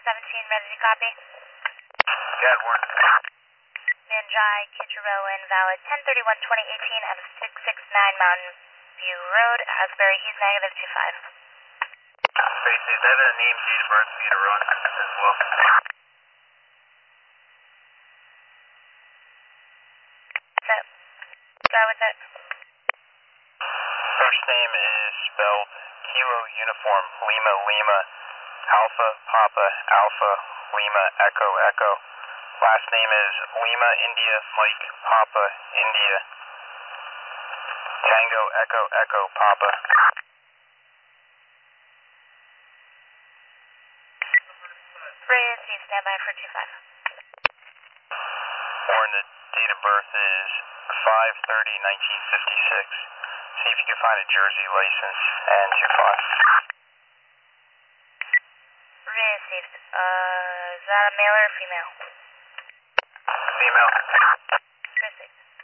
17, ready to copy. Got one. Manjai, Kitcherowan, valid 10/31/2018 out of 669 Mountain View Road, Asbury, he's negative 25. Tracy, is that a name, date of birth for you to run as well? So, start with it. First name is spelled Kilo Uniform Lima Lima Alpha Papa Alpha Lima Echo Echo. Last name is Lima India Mike Papa India Tango Echo Echo Papa. Receive, standby for 25. Born, the date of birth is 5/30/1956. See if you can find a Jersey license and 25. Received. Is that a male or a female? Female. Received.